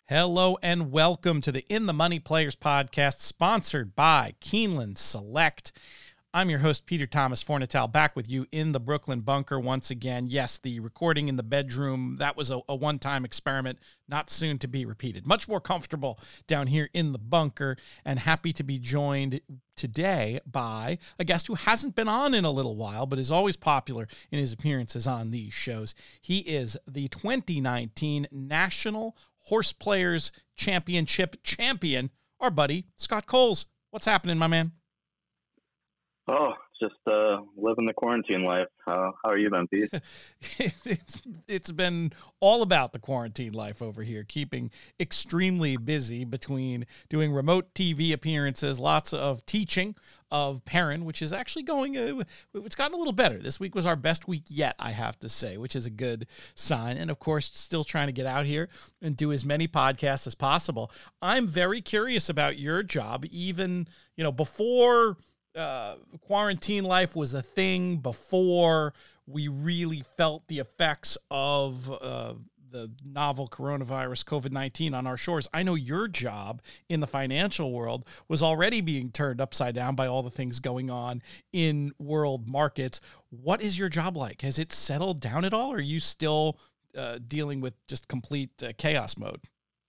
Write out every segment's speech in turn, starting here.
Hello and welcome to the In the Money Players podcast, sponsored by Keeneland Select. I'm your host, Peter Thomas Fornital, back with you in the Brooklyn bunker once again. Yes, the recording in the bedroom, that was a one-time experiment, not soon to be repeated. Much more comfortable down here in the bunker, and happy to be joined today by a guest who hasn't been on in a little while, but is always popular in his appearances on these shows. He is the 2019 National Horse Players Championship champion, our buddy Scott Coles. What's happening, my man? Oh, just living the quarantine life. How are you been, Pete? It's been all about the quarantine life over here, keeping extremely busy between doing remote TV appearances, lots of teaching of Perrin, which is actually going, it's gotten a little better. This week was our best week yet, I have to say, which is a good sign. And of course, still trying to get out here and do as many podcasts as possible. I'm very curious about your job, even, before quarantine life was a thing, before we really felt the effects of the novel coronavirus COVID-19 on our shores. I know your job in the financial world was already being turned upside down by all the things going on in world markets. What is your job like? Has it settled down at all, or are you still dealing with just complete chaos mode?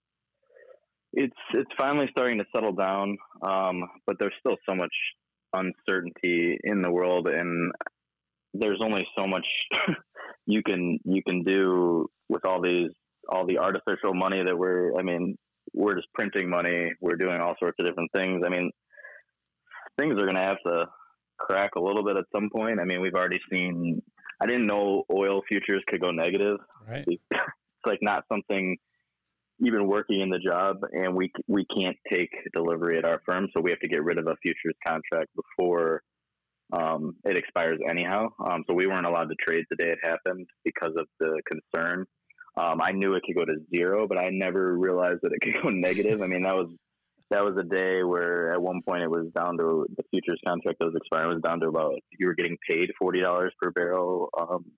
It's finally starting to settle down, but there's still so much uncertainty in the world, and there's only so much you can do with all the artificial money that we're just printing money. We're doing all sorts of different things. Things are going to have to crack a little bit at some point. We've already seen, I didn't know oil futures could go negative. Right. It's like not something, even working in the job, and we can't take delivery at our firm, so we have to get rid of a futures contract before it expires anyhow. So we weren't allowed to trade the day it happened because of the concern. I knew it could go to zero, but I never realized that it could go negative. That was a day where at one point it was down to the futures contract that was expiring was down to about, you were getting paid $40 per barrel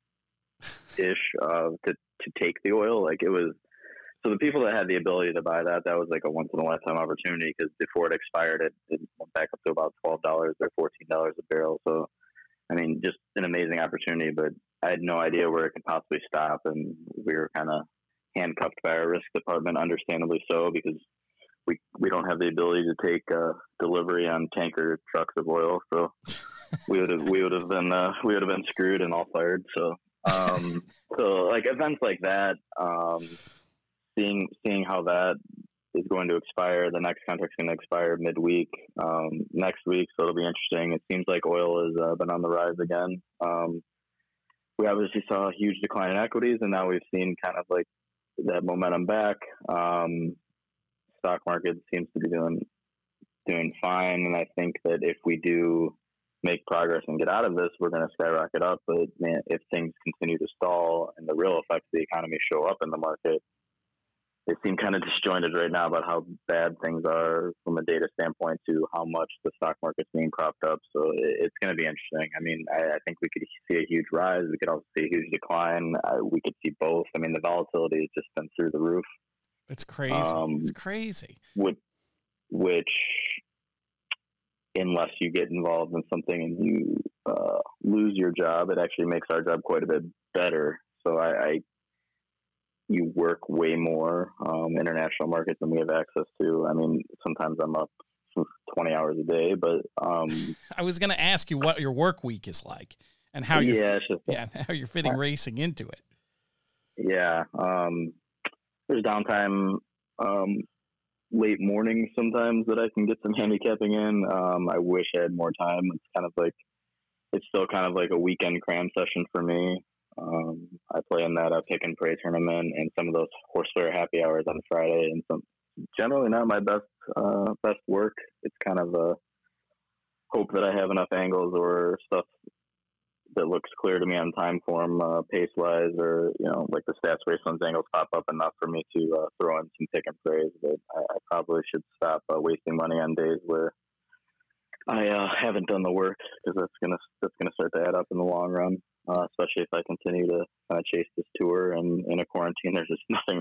ish to take the oil. Like, it was. So the people that had the ability to buy that was like a once in a lifetime opportunity, because before it expired, it went back up to about $12 or $14 a barrel. So, just an amazing opportunity, but I had no idea where it could possibly stop. And we were kind of handcuffed by our risk department, understandably so, because we don't have the ability to take delivery on tanker trucks of oil. So we would have been screwed and all fired. So, so like events like that, seeing how that is going to expire. The next contract's going to expire midweek next week, so it'll be interesting. It seems like oil has been on the rise again. We obviously saw a huge decline in equities, and now we've seen kind of like that momentum back. Stock market seems to be doing fine, and I think that if we do make progress and get out of this, we're going to skyrocket up. But man, if things continue to stall and the real effects of the economy show up in the market, they seem kind of disjointed right now about how bad things are from a data standpoint to how much the stock market's being propped up. So it's going to be interesting. I think we could see a huge rise. We could also see a huge decline. We could see both. The volatility has just been through the roof. It's crazy. It's crazy. Which, unless you get involved in something and you lose your job, it actually makes our job quite a bit better. So you work way more international markets than we have access to. Sometimes I'm up 20 hours a day, but I was going to ask you what your work week is like and how how you're fitting racing into it. Yeah, there's downtime late mornings sometimes that I can get some handicapping in. I wish I had more time. It's still kind of like a weekend cram session for me. I play in that pick and pray tournament and some of those horse fair happy hours on Friday, and some generally not my best work. It's kind of a hope that I have enough angles or stuff that looks clear to me on time form, pace wise, or like the stats racelands angles pop up enough for me to throw in some pick and prays. But I probably should stop wasting money on days where I haven't done the work, because that's gonna start to add up in the long run. Especially if I continue to chase this tour, and in a quarantine, there's just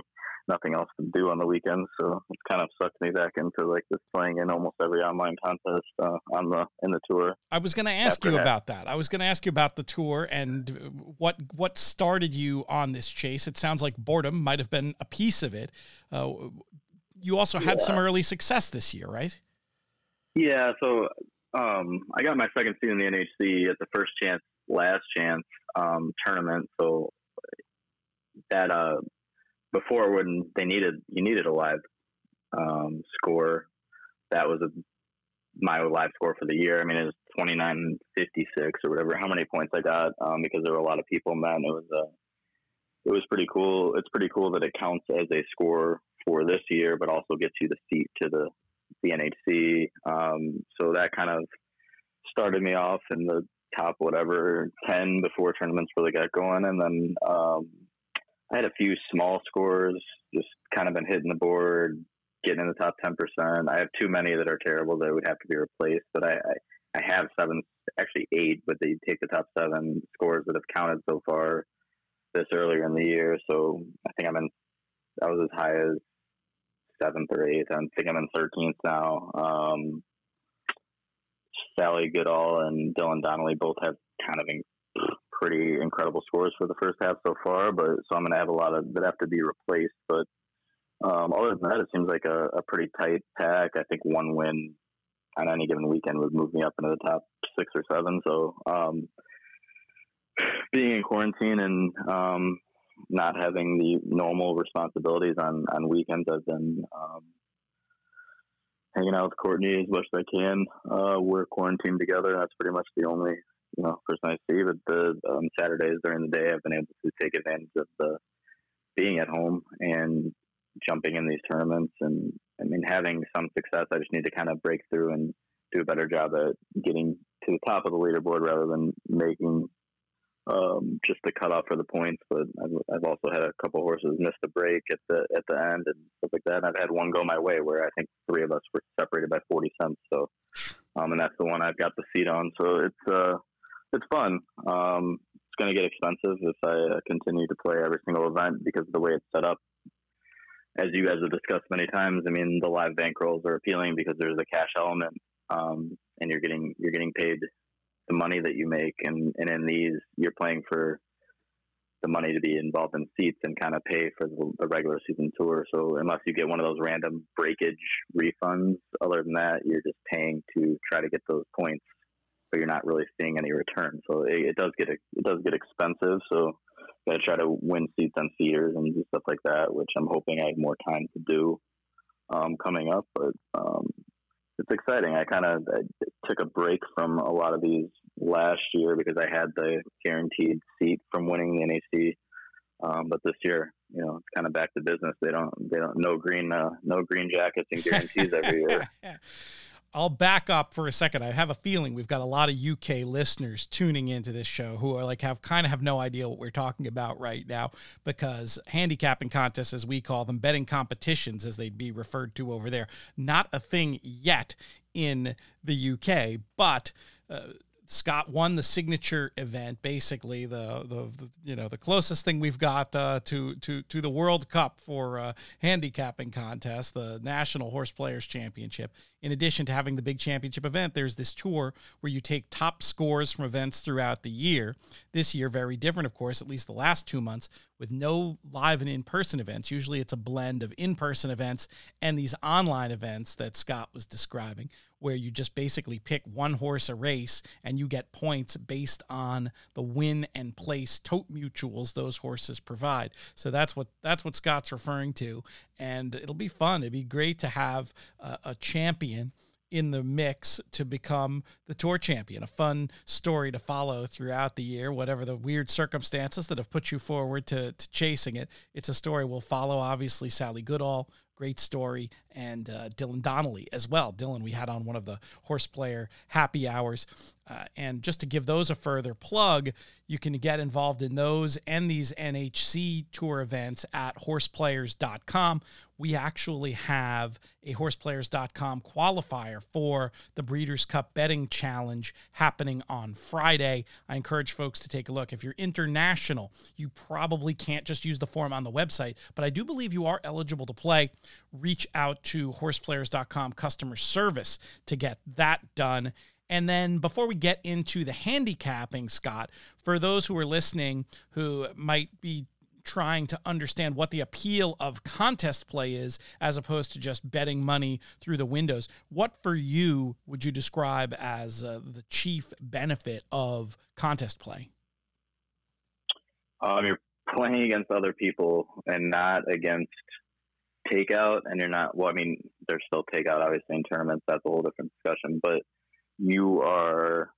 nothing else to do on the weekends, so it kind of sucked me back into like just playing in almost every online contest in the tour. I was going to ask you about that. I was going to ask you about the tour and what started you on this chase. It sounds like boredom might have been a piece of it. You also had some early success this year, right? Yeah. So I got my second seed in the NHC at the first chance, last chance tournament. So that before, when you needed a live score, that was my live score for the year. I mean, it was 29.56 or whatever. How many points I got because there were a lot of people, man. It was pretty cool. It's pretty cool that it counts as a score for this year, but also gets you the seat to the NHC. So that kind of started me off in the top 10 before tournaments really got going, and then I had a few small scores, just kind of been hitting the board, getting in the top 10%. I have too many that are terrible that would have to be replaced, but I have 7, actually 8, but they take the top 7 scores that have counted so far this earlier in the year. So I think I was as high as 7th or 8th. I think I'm in 13th now. Sally Goodall and Dylan Donnelly both have kind of pretty incredible scores for the first half so far, but so I'm going to have a lot of that have to be replaced. But other than that, it seems like a pretty tight pack. I think one win on any given weekend would move me up into the top 6 or 7. So being in quarantine and not having the normal responsibilities on weekends, I've been hanging out with Courtney as much as I can. We're quarantined together. That's pretty much the only person I see. But the Saturdays during the day, I've been able to take advantage of the being at home and jumping in these tournaments. And I mean, having some success, I just need to kind of break through and do a better job at getting to the top of the leaderboard rather than making just the cutoff for the points. But I've also had a couple horses miss the break at the end and stuff like that. And I've had one go my way where I think 3 of us were separated by 40 cents. So, and that's the one I've got the seat on. So it's fun. It's going to get expensive if I continue to play every single event because of the way it's set up. As you guys have discussed many times, I mean, the live bankrolls are appealing because there's a cash element, and you're getting paid the money that you make, and in these, you're playing for the money to be involved in seats and kind of pay for the regular season tour. So unless you get one of those random breakage refunds, other than that, you're just paying to try to get those points, but you're not really seeing any return. So it does get expensive. So got to try to win seats on feeders and do stuff like that, which I'm hoping I have more time to do coming up. But it's exciting. I took a break from a lot of these last year because I had the guaranteed seat from winning the NHC. But this year, it's kind of back to business. They don't no green jackets and guarantees every year. I'll back up for a second. I have a feeling we've got a lot of UK listeners tuning into this show who are have no idea what we're talking about right now, because handicapping contests, as we call them, betting competitions as they'd be referred to over there, not a thing yet in the UK, but Scott won the signature event, basically the closest thing we've got to the World Cup for handicapping contest, the National Horse Players Championship. In addition to having the big championship event, there's this tour where you take top scores from events throughout the year. This year, very different, of course, at least the last 2 months, with no live and in-person events. Usually it's a blend of in-person events and these online events that Scott was describing, where you just basically pick one horse a race and you get points based on the win and place tote mutuals those horses provide. So that's what Scott's referring to, and it'll be fun. It'd be great to have a champion in the mix to become the tour champion. A fun story to follow throughout the year, whatever the weird circumstances that have put you forward to chasing it. It's a story we'll follow. Obviously, Sally Goodall, great story, and Dylan Donnelly as well. Dylan, we had on one of the horse player happy hours. And just to give those a further plug, you can get involved in those and these NHC tour events at horseplayers.com. We actually have a horseplayers.com qualifier for the Breeders' Cup Betting Challenge happening on Friday. I encourage folks to take a look. If you're international, you probably can't just use the form on the website, but I do believe you are eligible to play. Reach out to horseplayers.com customer service to get that done. And then before we get into the handicapping, Scott, for those who are listening who might be trying to understand what the appeal of contest play is as opposed to just betting money through the windows, what for you would you describe as the chief benefit of contest play? You're playing against other people and not against takeout, and you're not, well, I mean, there's still takeout obviously in tournaments. That's a whole different discussion, but you are,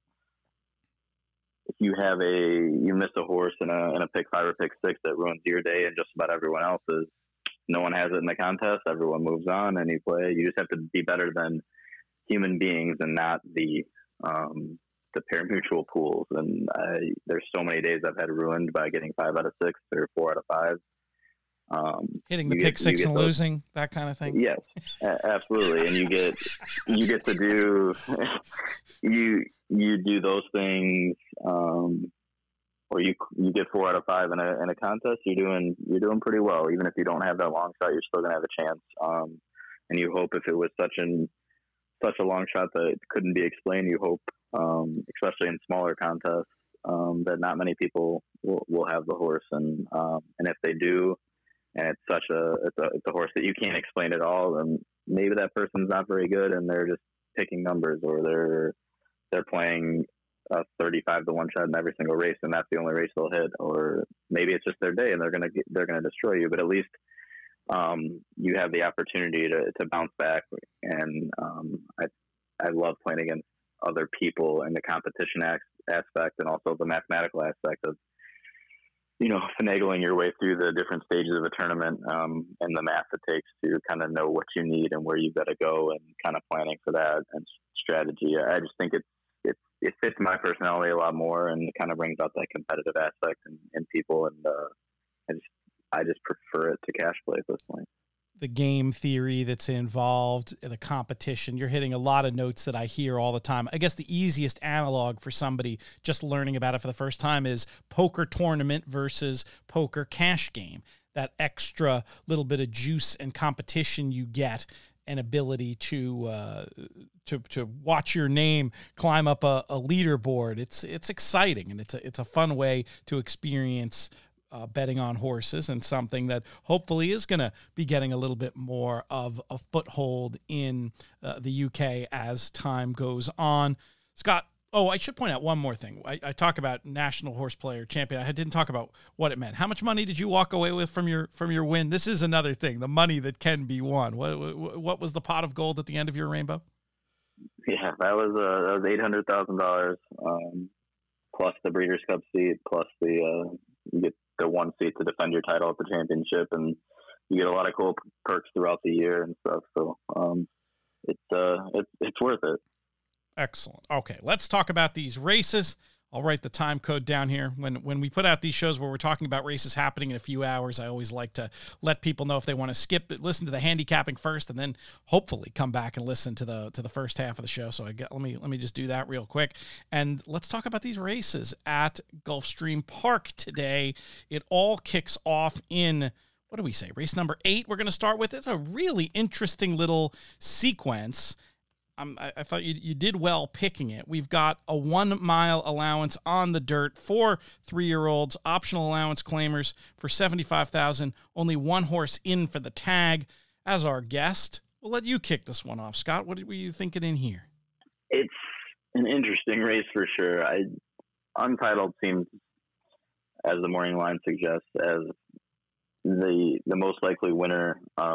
if you miss a horse in a pick 5 or pick 6 that ruins your day and just about everyone else's, no one has it in the contest, everyone moves on and you play. You just have to be better than human beings and not the pari-mutuel pools. And there's so many days I've had ruined by getting 5 out of 6 or 4 out of 5. Hitting the pick 6 and losing, that kind of thing. Yes, absolutely. And you get to do you do those things, or you get 4 out of 5 in a contest. You're doing pretty well. Even if you don't have that long shot, you're still gonna have a chance. And you hope, if it was such a long shot that it couldn't be explained, you hope, especially in smaller contests, that not many people will have the horse, and if they do, and it's a horse that you can't explain at all, and maybe that person's not very good and they're just picking numbers, or they're playing a 35 to 1 shot in every single race, and that's the only race they'll hit, or maybe it's just their day and they're gonna destroy you. But at least you have the opportunity to bounce back, and I love playing against other people in the competition aspect, and also the mathematical aspect of, finagling your way through the different stages of a tournament, and the math it takes to kind of know what you need and where you've got to go, and kind of planning for that and strategy. I just think it fits my personality a lot more, and it kind of brings out that competitive aspect in people, and I just prefer it to cash play at this point. The game theory that's involved, the competition. You're hitting a lot of notes that I hear all the time. I guess the easiest analog for somebody just learning about it for the first time is poker tournament versus poker cash game. That extra little bit of juice and competition you get, an ability to watch your name climb up a leaderboard. It's exciting, and it's a fun way to experience betting on horses, and something that hopefully is going to be getting a little bit more of a foothold in the UK as time goes on. Scott, I should point out one more thing. I talk about National Horse Player Champion. I didn't talk about what it meant. How much money did you walk away with from your win? This is another thing, the money that can be won. What was the pot of gold at the end of your rainbow? Yeah, that was $800,000, plus the Breeders' Cup seat, plus you get the 1 seat to defend your title at the championship, and you get a lot of cool perks throughout the year and stuff. So it's worth it. Excellent. Okay, let's talk about these races. I'll write the time code down here. When we put out these shows where we're talking about races happening in a few hours, I always like to let people know if they want to skip it, listen to the handicapping first, and then hopefully come back and listen to the first half of the show. So let me just do that real quick, and let's talk about these races at Gulfstream Park today. It all kicks off in, what do we say, race number 8 we're going to start with. It's a really interesting little sequence. I thought you did well picking it. We've got a 1 mile allowance on the dirt for 3-year-olds, optional allowance claimers for $75,000. Only 1 horse in for the tag. As our guest, we'll let you kick this one off, Scott. What were you thinking in here? It's an interesting race for sure. Untitled seems, as the morning line suggests, as the most likely winner.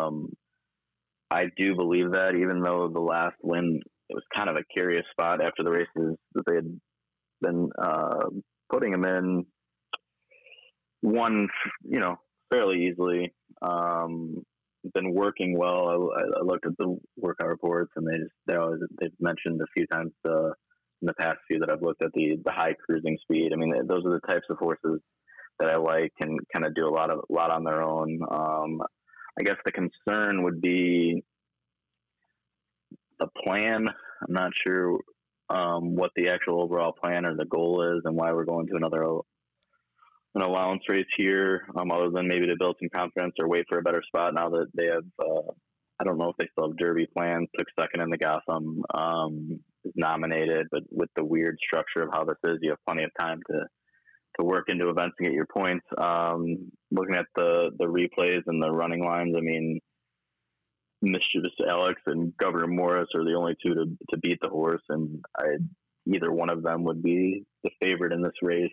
I do believe that, even though the last win, it was kind of a curious spot after the races that they had been putting him in. Won, fairly easily. been working well. I looked at the workout reports, and they've mentioned a few times in the past few that I've looked at the high cruising speed. I mean, those are the types of horses that I like and kind of do a lot on their own. I guess the concern would be the plan. I'm not sure what the actual overall plan or the goal is, and why we're going to an allowance race here, other than maybe to build some confidence or wait for a better spot now that they have. I don't know if they still have Derby plans. Took second in the Gotham. Is nominated, but with the weird structure of how this is, you have plenty of time to work into events and get your points. Looking at the replays and the running lines, I mean, Mischievous Alex and Governor Morris are the only two to beat the horse, and either one of them would be the favorite in this race.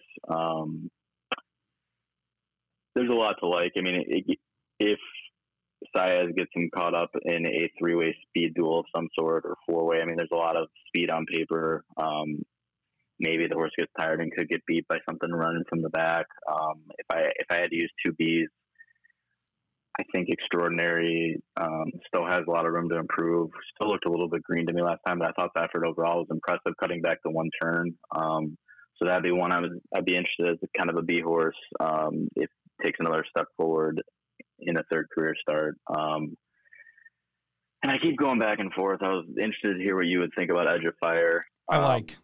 There's a lot to like. I mean, if Saez gets him caught up in a three-way speed duel of some sort or four-way, I mean, there's a lot of speed on paper. Maybe the horse gets tired and could get beat by something running from the back. If I had to use two Bs, I think Extraordinary still has a lot of room to improve. Still looked a little bit green to me last time, but I thought the effort overall was impressive, cutting back to one turn. So that'd be one I'd be interested as kind of a B horse if it takes another step forward in a third career start. And I keep going back and forth. I was interested to hear what you would think about Edge of Fire. I like.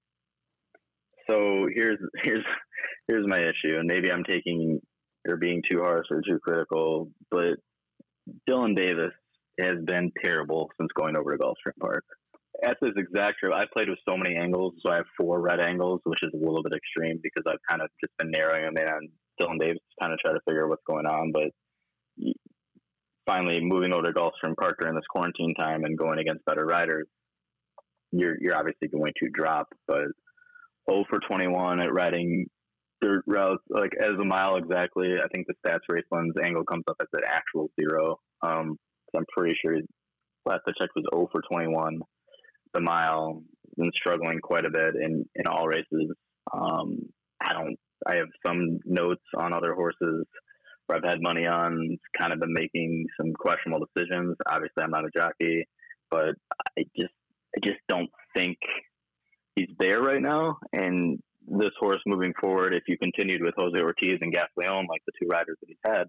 So here's my issue, and maybe I'm taking or being too harsh or too critical, but Dylan Davis has been terrible since going over to Gulfstream Park. That's his exact true. I played with so many angles, so I have 4 red angles, which is a little bit extreme because I've kind of just been narrowing them in on Dylan Davis to kind of try to figure out what's going on. But finally moving over to Gulfstream Park during this quarantine time and going against better riders, you're obviously going to drop. But 0 for 21 at riding dirt routes, like as a mile exactly. I think the Stats Raceland's angle comes up as an actual 0. So I'm pretty sure last I checked was 0 for 21 the mile. Been struggling quite a bit in all races. I have some notes on other horses where I've had money on, kind of been making some questionable decisions. Obviously, I'm not a jockey, but I just don't think he's there right now. And this horse moving forward, if you continued with Jose Ortiz and Gasleon, like the 2 riders that he's had,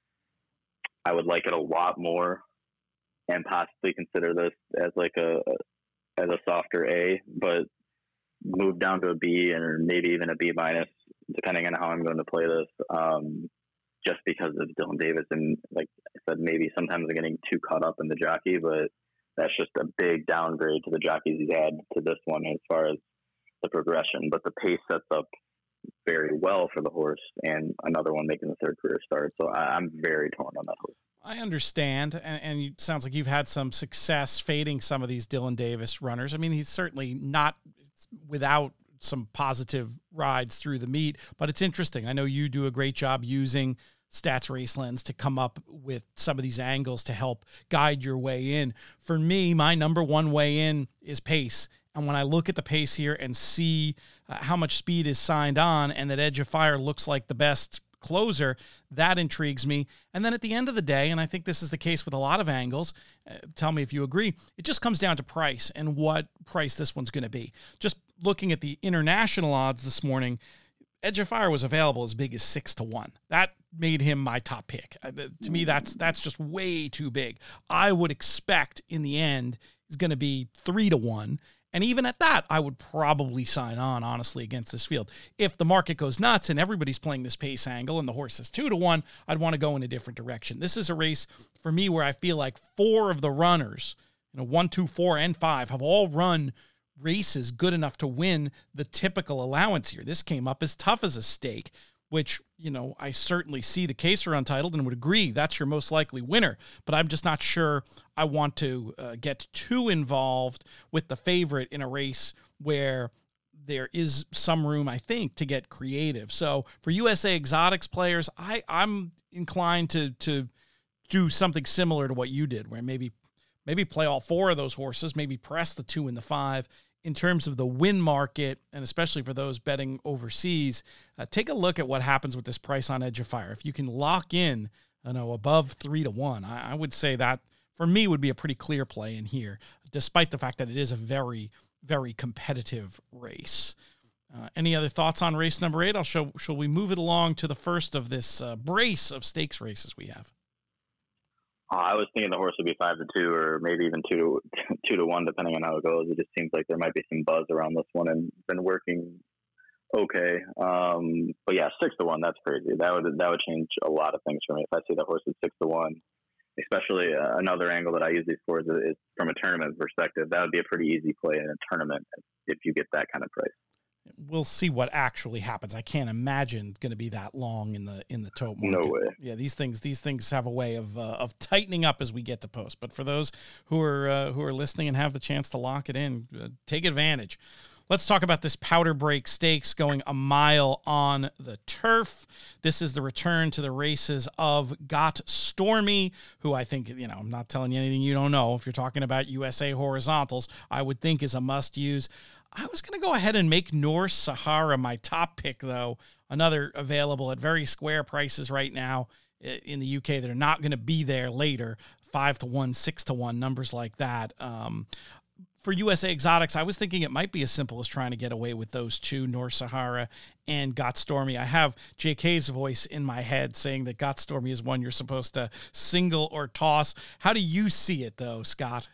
I would like it a lot more and possibly consider this as like a softer A, but move down to a B or maybe even a B minus, depending on how I'm going to play this, just because of Dylan Davis. And like I said, maybe sometimes I'm getting too caught up in the jockey, but that's just a big downgrade to the jockeys he's had to this one as far as the progression. But the pace sets up very well for the horse, and another one making the third career start. So I'm very torn on that horse. I understand, and it sounds like you've had some success fading some of these Dylan Davis runners. I mean, he's certainly not without some positive rides through the meet, but it's interesting. I know you do a great job using Stats Racelands to come up with some of these angles to help guide your way in. For me, my number one way in is pace. And when I look at the pace here and see how much speed is signed on and that Edge of Fire looks like the best closer, that intrigues me. And then at the end of the day, and I think this is the case with a lot of angles, tell me if you agree, it just comes down to price and what price this one's going to be. Just looking at the international odds this morning, Edge of Fire was available as big as 6-1. That made him my top pick. To me, that's just way too big. I would expect in the end is going to be 3-1. And even at that, I would probably sign on, honestly, against this field. If the market goes nuts and everybody's playing this pace angle and the horse is 2-1, I'd want to go in a different direction. This is a race for me where I feel like 4 of the runners, 1, 2, 4, and 5, have all run races good enough to win the typical allowance here. This came up as tough as a stake, which, I certainly see the case for Untitled and would agree that's your most likely winner. But I'm just not sure I want to get too involved with the favorite in a race where there is some room, I think, to get creative. So for USA Exotics players, I'm inclined to do something similar to what you did, where maybe play all 4 of those horses, maybe press the 2 and the 5. In terms of the win market, and especially for those betting overseas, take a look at what happens with this price on Edge of Fire. If you can lock in above 3-1. I would say that for me would be a pretty clear play in here, despite the fact that it is a very, very competitive race. Any other thoughts on race number 8? Shall we move it along to the first of this brace of stakes races we have? I was thinking the horse would be 5-2, or maybe even 2-1, depending on how it goes. It just seems like there might be some buzz around this one, and been working okay. But yeah, 6-1, that's crazy. That would change a lot of things for me if I see the horse at 6-1. Especially another angle that I use these for is from a tournament perspective. That would be a pretty easy play in a tournament if you get that kind of price. We'll see what actually happens. I can't imagine going to be that long in the tote market. No way. Yeah, these things have a way of tightening up as we get to post. But for those who are listening and have the chance to lock it in, take advantage. Let's talk about this Powder Break Stakes going a mile on the turf. This is the return to the races of Got Stormy, who I think, I'm not telling you anything you don't know. If you're talking about USA Horizontals, I would think is a must-use. I was going to go ahead and make North Sahara my top pick, though. Another available at very square prices right now in the UK that are not going to be there later. 5-1, 6-1, numbers like that. For USA Exotics, I was thinking it might be as simple as trying to get away with those two, North Sahara and Got Stormy. I have JK's voice in my head saying that Got Stormy is one you're supposed to single or toss. How do you see it, though, Scott?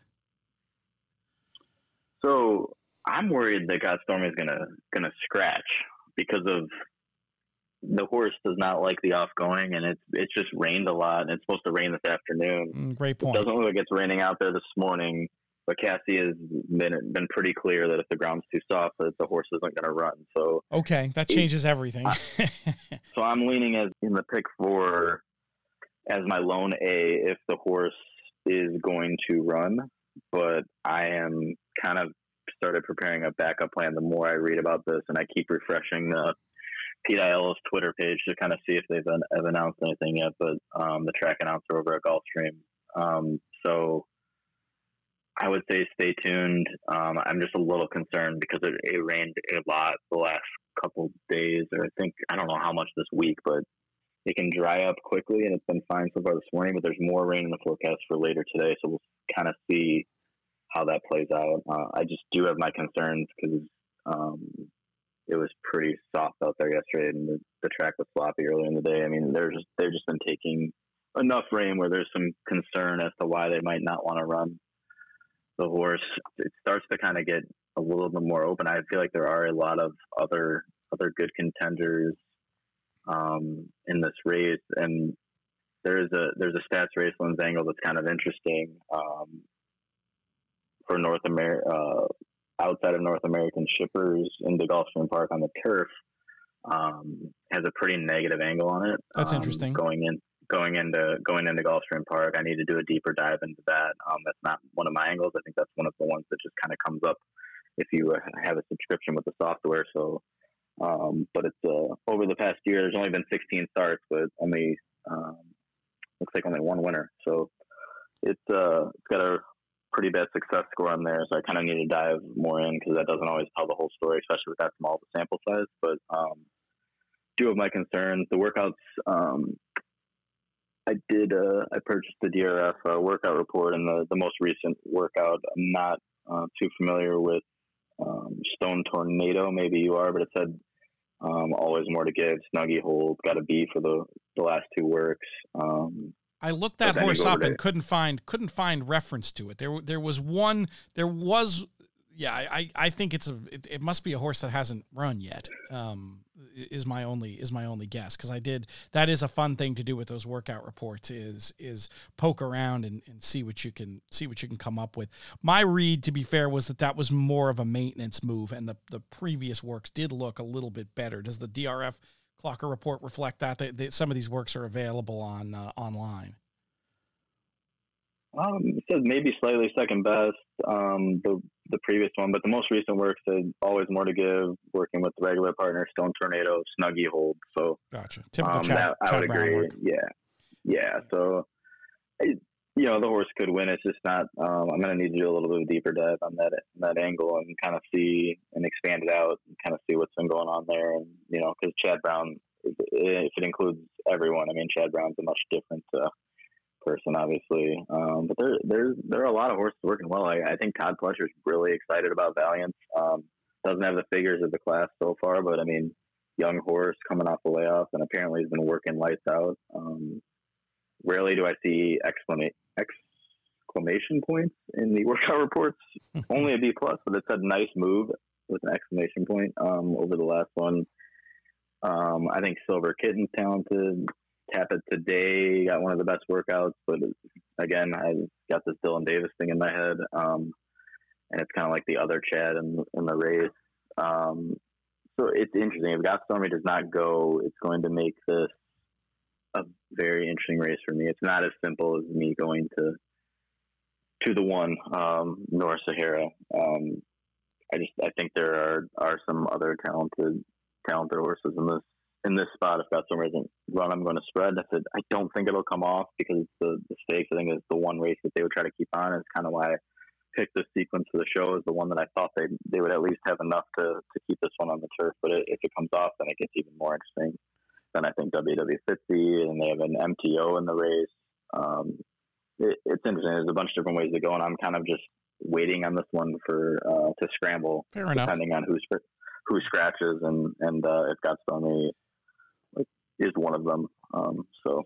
So I'm worried that Got Stormy is gonna scratch because of the horse does not like the off-going, and it's just rained a lot, and it's supposed to rain this afternoon. Great point. It doesn't look like it's raining out there this morning. But Cassie has been pretty clear that if the ground's too soft, that the horse isn't going to run. So okay, that changes everything. So I'm leaning as in the pick for as my lone A if the horse is going to run. But I am kind of started preparing a backup plan the more I read about this, and I keep refreshing the Pete Aiello's Twitter page to kind of see if they've announced anything yet. But the track announcer over at Gulfstream. So I would say stay tuned. I'm just a little concerned because it rained a lot the last couple days, or I don't know how much this week, but it can dry up quickly, and it's been fine so far this morning, but there's more rain in the forecast for later today, so we'll kind of see how that plays out. I just do have my concerns because it was pretty soft out there yesterday, and the track was sloppy early in the day. I mean, they've just been taking enough rain where there's some concern as to why they might not want to run the horse. It starts to kind of get a little bit more open. I feel like there are a lot of other good contenders in this race, and there's a stats racelands angle that's kind of interesting for North America, outside of North American shippers in the Gulfstream Park on the turf. Has a pretty negative angle on it. That's interesting. Going into Gulfstream Park, I need to do a deeper dive into that. That's not one of my angles. I think that's one of the ones that just kind of comes up if you have a subscription with the software. So, but it's over the past year, there's only been 16 starts, but only looks like only one winner. So it's got a pretty bad success score on there. So I kind of need to dive more in because that doesn't always tell the whole story, especially with that small of a sample size. But two of my concerns, the workouts. I purchased the DRF workout report and the most recent workout. I'm not too familiar with Stone Tornado. Maybe you are, but it said always more to give. Snuggy Hold got a B for the last two works. I looked that horse up and couldn't find reference to it. There was one. Yeah, I think it must be a horse that hasn't run yet. Is my only guess, because that is a fun thing to do with those workout reports is poke around and see what you can come up with. My read, to be fair, was that was more of a maintenance move, and the previous works did look a little bit better. Does the DRF Clocker report reflect that some of these works are available on online? It says maybe slightly second best, the previous one, but the most recent work said always more to give, working with the regular partner, Stone Tornado, Snuggy Hold. So gotcha. Typical Chad I would agree. Work. Yeah. So, the horse could win. It's just not. I'm going to need to do a little bit of a deeper dive on that angle and kind of see and expand it out and kind of see what's been going on there. And because Chad Brown if it includes everyone. I mean, Chad Brown's a much different person, obviously. But there are a lot of horses working well. I think Todd Pletcher's really excited about Valiant. Doesn't have the figures of the class so far, but I mean, young horse coming off the layoff, and apparently he's been working lights out. Rarely do I see exclamation points in the workout reports. Only a B plus, but it said nice move with an exclamation point over the last one. I think Silver Kitten's talented. Tapit today got one of the best workouts, but again, I got this Dylan Davis thing in my head, and it's kind of like the other Chad in the race. So it's interesting. If Got Stormy does not go, it's going to make this a very interesting race for me. It's not as simple as me going to the one North Sahara. I think there are some other talented horses in this spot. If Got Stormy doesn't run, I'm going to spread. I don't think it'll come off because the stakes, I think, is the one race that they would try to keep on. It's kind of why I picked this sequence for the show is the one that I thought they would at least have enough to keep this one on the turf. But if it comes off, then it gets even more interesting. Then I think WW50, and they have an MTO in the race. It's interesting. There's a bunch of different ways to go, and I'm kind of just waiting on this one for to scramble, Fair enough. Depending on who scratches and if Got Stormy is one of them. So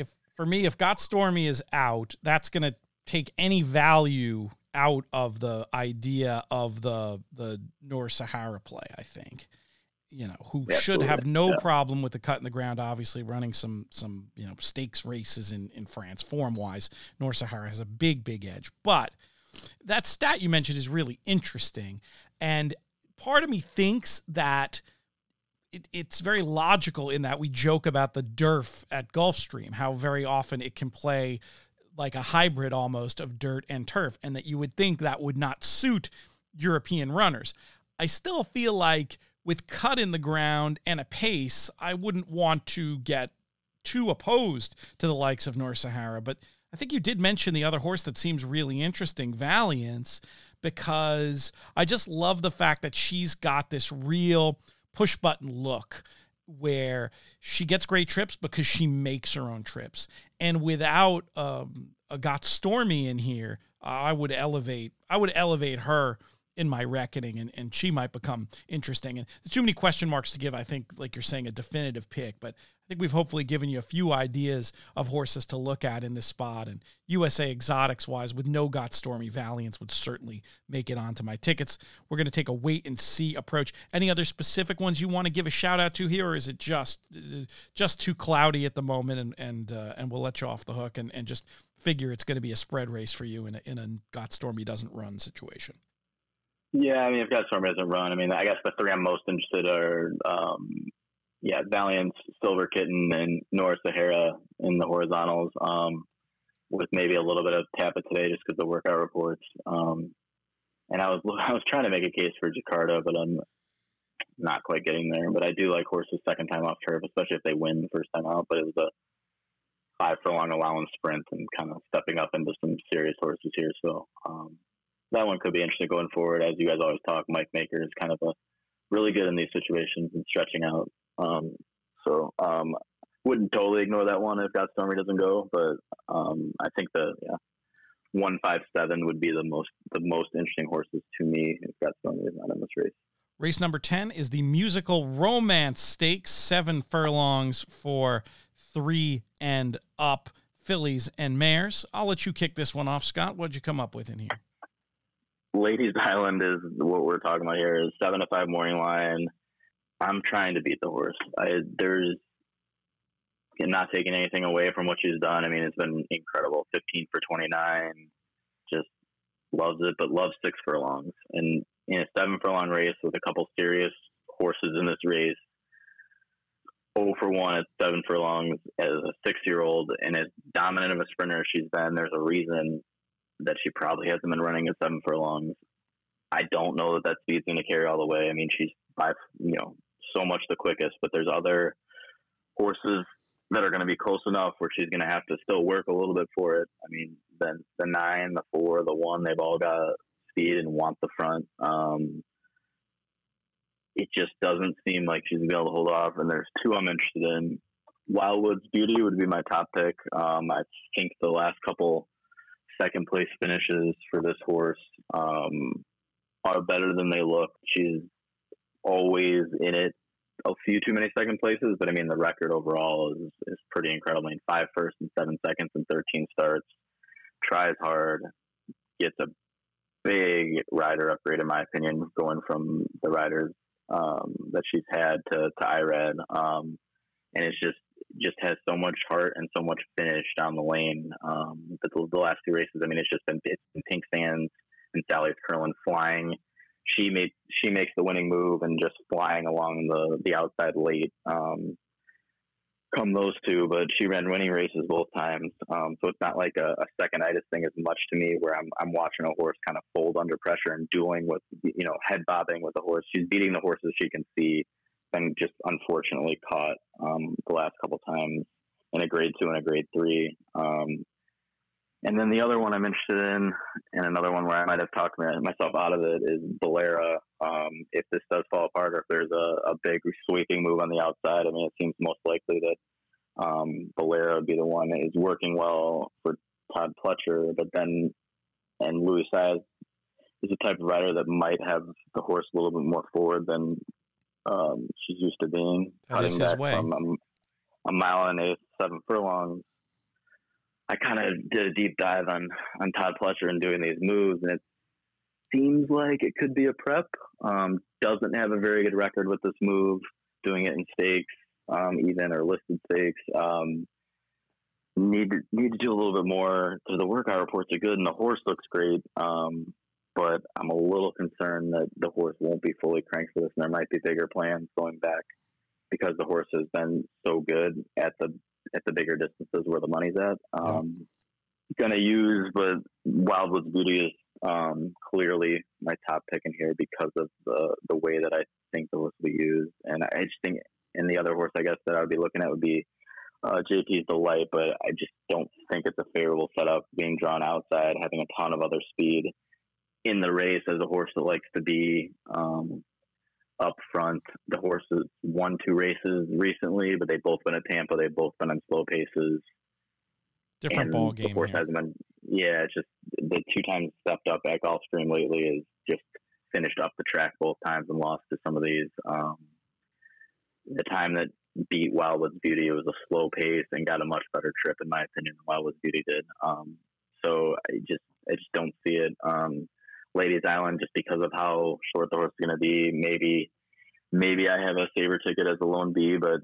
if Got Stormy is out, that's going to take any value out of the idea of the North Sahara play, I think. Who should have no problem with the cut in the ground, obviously running some stakes races in France form-wise. North Sahara has a big edge. But that stat you mentioned is really interesting. And part of me thinks that it's very logical in that we joke about the DERF at Gulfstream, how very often it can play like a hybrid almost of dirt and turf, and that you would think that would not suit European runners. I still feel like with cut in the ground and a pace, I wouldn't want to get too opposed to the likes of North Sahara. But I think you did mention the other horse that seems really interesting, Valiance, because I just love the fact that she's got this real push-button look where she gets great trips because she makes her own trips. And without a Got Stormy in here, I would elevate her in my reckoning, and she might become interesting. And there's too many question marks to give, I think, like you're saying, a definitive pick. But I think we've hopefully given you a few ideas of horses to look at in this spot. And USA Exotics-wise, with no Got Stormy, Valiance would certainly make it onto my tickets. We're going to take a wait-and-see approach. Any other specific ones you want to give a shout-out to here, or is it just too cloudy at the moment, and we'll let you off the hook and just figure it's going to be a spread race for you in a Got Stormy doesn't run situation? Yeah, I mean, if Got Stormy doesn't run, I mean, I guess the three I'm most interested are, Valiance, Silver Kitten, and North Sahara in the horizontals, with maybe a little bit of Tapit today just because the workout reports. And I was trying to make a case for Jakarta, but I'm not quite getting there. But I do like horses second time off turf, especially if they win the first time out. But it was a 5 furlong allowance sprint and kind of stepping up into some serious horses here. So that one could be interesting going forward. As you guys always talk, Mike Maker is kind of really good in these situations and stretching out. Wouldn't totally ignore that one if Got Stormy doesn't go, but I think 157 would be the most interesting horses to me if Got Stormy is not in this race. Race number 10 is the Musical Romance Stakes, 7 furlongs for 3 and up fillies and mares. I'll let you kick this one off, Scott. What'd you come up with in here? Ladies Island is what we're talking about here. Is 7-5 morning line. I'm trying to beat the horse. There's not taking anything away from what she's done. I mean, it's been incredible. 15 for 29. Just loves it, but loves 6 furlongs. And in a 7 furlong race with a couple serious horses in this race, 0 for 1 at 7 furlongs as a 6-year-old, and as dominant of a sprinter as she's been, there's a reason that she probably hasn't been running at 7 furlongs. I don't know that speed's going to carry all the way. I mean, she's so much the quickest, but there's other horses that are going to be close enough where she's going to have to still work a little bit for it. I mean, the 9, the 4, the 1, they've all got speed and want the front. it just doesn't seem like she's going to be able to hold off. And there's two I'm interested in. Wildwood's Beauty would be my top pick. I think the last couple second place finishes for this horse are better than they look. She's always in it a few too many second places, but I mean, the record overall is pretty incredible. I mean, 5 firsts and 7 seconds and 13 starts, tries hard, gets a big rider upgrade, in my opinion, going from the riders that she's had to Irad. And it's just has so much heart and so much finish down the lane. But the last 2 races, I mean, it's been Pink Sands and Sally's Curlin flying. She makes the winning move and just flying along the outside late. Come those two, but she ran winning races both times. So it's not like a second-itis thing as much to me, where I'm watching a horse kind of fold under pressure and dueling with, head bobbing with the horse. She's beating the horses she can see, and just unfortunately caught the last couple times in a grade 2 and a grade 3. And then the other one I'm interested in, and another one where I might have talked myself out of it, is Bolera. If this does fall apart, or if there's a big sweeping move on the outside, I mean, it seems most likely that Bolera would be the one that is working well for Todd Pletcher. But then, and Louis Saez is the type of rider that might have the horse a little bit more forward than she's used to being. That is his way. From a mile and 1/8, 7 furlongs. I kind of did a deep dive on Todd Pletcher and doing these moves, and it seems like it could be a prep. Doesn't have a very good record with this move, doing it in stakes, even or listed stakes. Need to do a little bit more, because the workout reports are good and the horse looks great. But I'm a little concerned that the horse won't be fully cranked for this, and there might be bigger plans going back, because the horse has been so good at the bigger distances where the money's at. Gonna use, but Wildwood's Beauty is clearly my top pick in here because of the way that I think the horse will be used. And I just think, and the other horse I guess that I would be looking at would be JP's Delight, but I just don't think it's a favorable setup, being drawn outside, having a ton of other speed in the race as a horse that likes to be up front. The horse has won 2 races recently, but they've both been at Tampa. They've both been on slow paces. Different ball game. The horse hasn't been. Yeah, it's just the 2 times stepped up at Gulfstream lately is just finished up the track both times and lost to some of these. The time that beat Wildwood's Beauty, it was a slow pace and got a much better trip, in my opinion, than Wildwood's Beauty did. So I just don't see it. Ladies Island, just because of how short the horse is going to be. Maybe I have a saver ticket as a lone B, but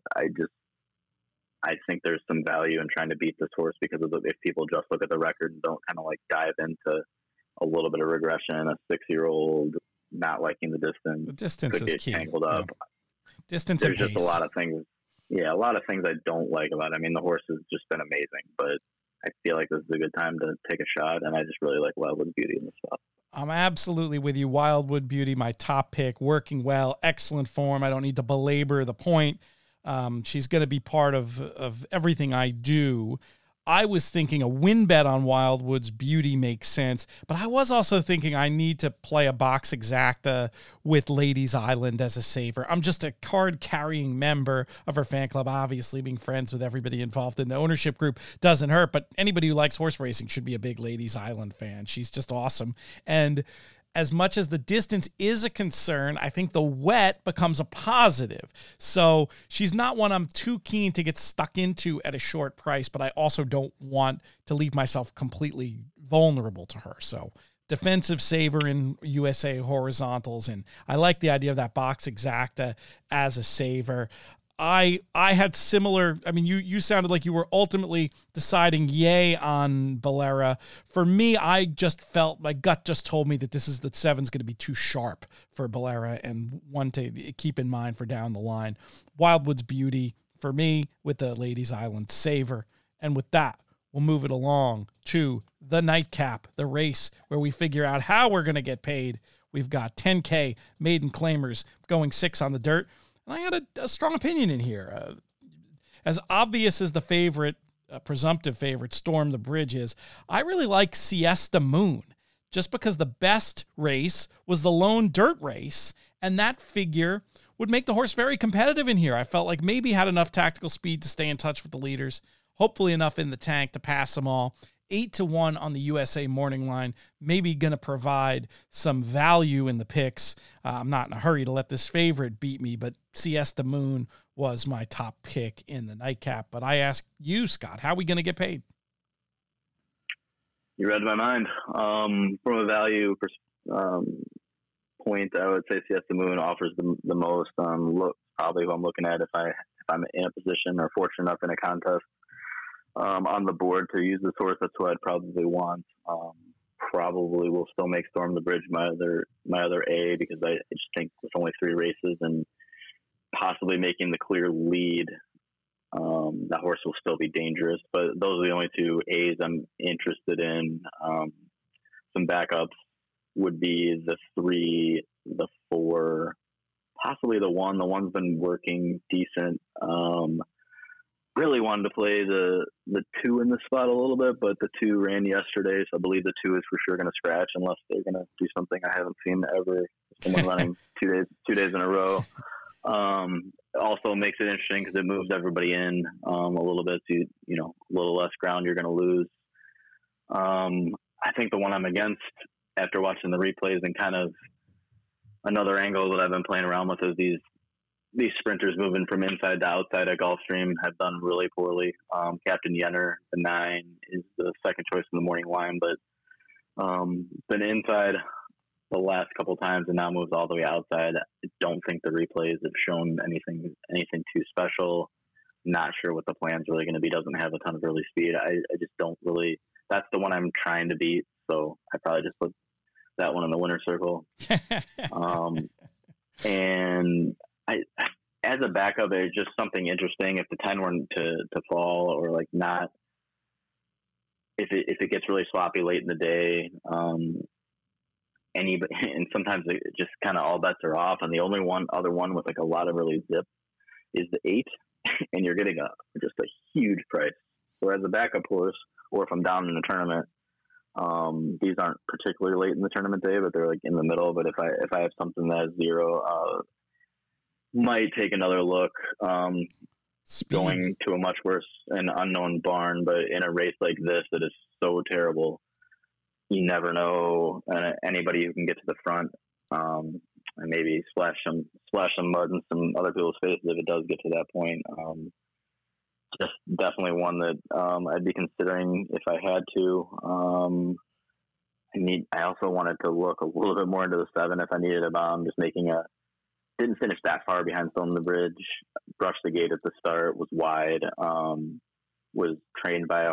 I think there's some value in trying to beat this horse, because if people just look at the record and don't kind of like dive into a little bit of regression, a 6-year-old not liking the distance. The distance is key. Tangled up. Yeah. Distance There's and pace. just a lot of things. Yeah, a lot of things I don't like about it. I mean, the horse has just been amazing, but I feel like this is a good time to take a shot, and I just really like Wildwood's Beauty in this spot. I'm absolutely with you. Wildwood Beauty, my top pick, working well, excellent form. I don't need to belabor the point. She's going to be part of everything I do. I was thinking a win bet on Wildwood's Beauty makes sense, but I was also thinking I need to play a box exacta with Ladies Island as a saver. I'm just a card-carrying member of her fan club. Obviously, being friends with everybody involved in the ownership group doesn't hurt, but anybody who likes horse racing should be a big Ladies Island fan. She's just awesome. And as much as the distance is a concern, I think the wet becomes a positive. So she's not one I'm too keen to get stuck into at a short price, but I also don't want to leave myself completely vulnerable to her. So defensive saver in USA horizontals, and I like the idea of that box exacta as a saver. I had similar, I mean, you sounded like you were ultimately deciding yay on Bolera. For me, I just felt, my gut just told me that the 7's going to be too sharp for Bolera, and one to keep in mind for down the line. Wildwood's Beauty, for me, with the Ladies Island saver. And with that, we'll move it along to the nightcap, the race where we figure out how we're going to get paid. We've got 10K maiden claimers going 6 on the dirt. And I had a strong opinion in here. As obvious as the favorite, presumptive favorite, Storm the Bridge is, I really like Siesta Moon, just because the best race was the lone dirt race, and that figure would make the horse very competitive in here. I felt like maybe had enough tactical speed to stay in touch with the leaders, hopefully enough in the tank to pass them all. 8-1 on the USA morning line, maybe going to provide some value in the picks. I'm not in a hurry to let this favorite beat me, but Siesta Moon was my top pick in the nightcap. But I ask you, Scott, how are we going to get paid? You read my mind. From a value point, I would say Siesta Moon offers the most. Probably who I'm looking at if I'm in a position or fortunate enough in a contest on the board to use the source. That's what I'd probably want. Probably will still make Storm the Bridge my other A, because I just think with only 3 races and possibly making the clear lead, that horse will still be dangerous. But those are the only 2 A's I'm interested in. Some backups would be the 3, the 4, possibly the 1. The 1's been working decent. Really wanted to play the 2 in the spot a little bit, but the 2 ran yesterday, so I believe the 2 is for sure going to scratch unless they're going to do something I haven't seen ever. Someone running 2 days in a row. Also makes it interesting because it moves everybody in a little bit. So a little less ground you're going to lose. I think the one I'm against after watching the replays and kind of another angle that I've been playing around with is these sprinters moving from inside to outside at Gulfstream have done really poorly. Captain Yenner, the 9, is the second choice in the morning line, but been inside the last couple times and now moves all the way outside. I don't think the replays have shown anything too special. Not sure what the plan's really going to be. Doesn't have a ton of early speed. I just don't really. That's the one I'm trying to beat. So I probably just put that one in the winner's circle. And as a backup, it's just something interesting. If the 10 were to fall or like not, if it gets really sloppy late in the day, and sometimes it just kind of all bets are off. And the only other one with like a lot of early zip is the 8, and you're getting just a huge price. So as a backup horse, or if I'm down in the tournament, these aren't particularly late in the tournament day, but they're like in the middle. But if I have something that has 0, might take another look. Going to a much worse and unknown barn, but in a race like this that is so terrible, you never know anybody who can get to the front and maybe splash some mud in some other people's faces if it does get to that point. Just definitely one that I'd be considering if I had to. I also wanted to look a little bit more into the 7 if I needed a bomb. Just didn't finish that far behind Storm the Bridge. Brushed the gate at the start. Was wide. Was trained by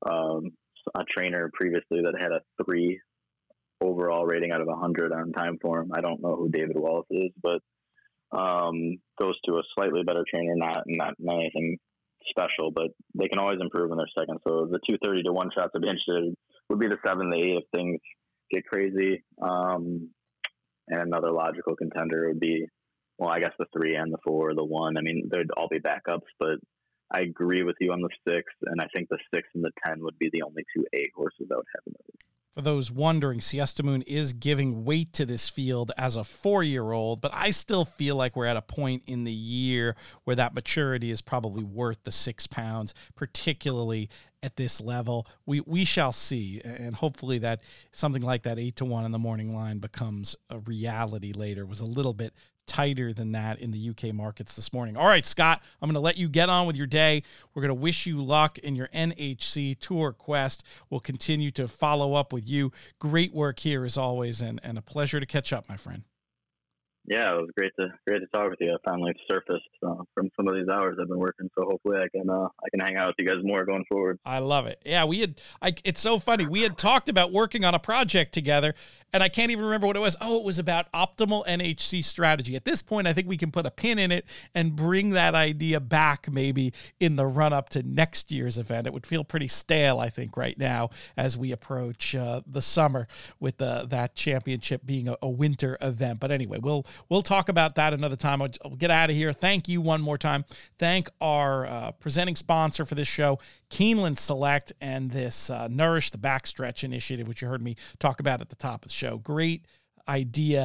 a trainer previously that had a 3 overall rating out of 100 on time form. I don't know who David Wallace is, but goes to a slightly better trainer, not anything special, but they can always improve in their second. So the 230 to 1 shots I'd be interested would be the 7, the 8 if things get crazy. And another logical contender would be, well, I guess the 3 and the 4, the 1. I mean, they'd all be backups, but I agree with you on the 6, and I think the 6 and the 10 would be the only 2 A horses I would have in those. For those wondering, Siesta Moon is giving weight to this field as a 4-year-old, but I still feel like we're at a point in the year where that maturity is probably worth the 6 pounds, particularly at this level. We shall see, and hopefully that something like that 8-1 in the morning line becomes a reality later. It was a little bit tighter than that in the UK markets this morning. All right, Scott, I'm going to let you get on with your day. We're going to wish you luck in your NHC Tour quest. We'll continue to follow up with you. Great work here as always, and a pleasure to catch up, my friend. Yeah, it was great to talk with you. I finally surfaced from some of these hours I've been working, so hopefully I can hang out with you guys more going forward. I love it. Yeah, it's so funny. We had talked about working on a project together, and I can't even remember what it was. Oh, it was about optimal NHC strategy. At this point, I think we can put a pin in it and bring that idea back maybe in the run-up to next year's event. It would feel pretty stale, I think, right now as we approach the summer with that championship being a winter event. But anyway, we'll talk about that another time. I'll get out of here. Thank you one more time. Thank our presenting sponsor for this show, Keeneland Select, and this Nourish the Backstretch initiative, which you heard me talk about at the top of the show. Great idea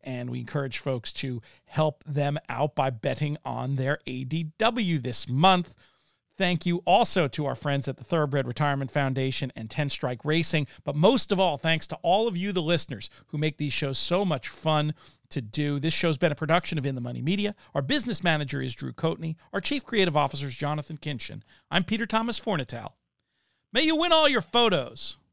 and we encourage folks to help them out by betting on their ADW this month. Thank you also to our friends at the Thoroughbred Retirement Foundation and 10 Strike Racing. But most of all, thanks to all of you, the listeners, who make these shows so much fun to do. This show's been a production of In the Money Media. Our business manager is Drew Coatney. Our chief creative officer is Jonathan Kinchin. I'm Peter Thomas Fornatale. May you win all your photos.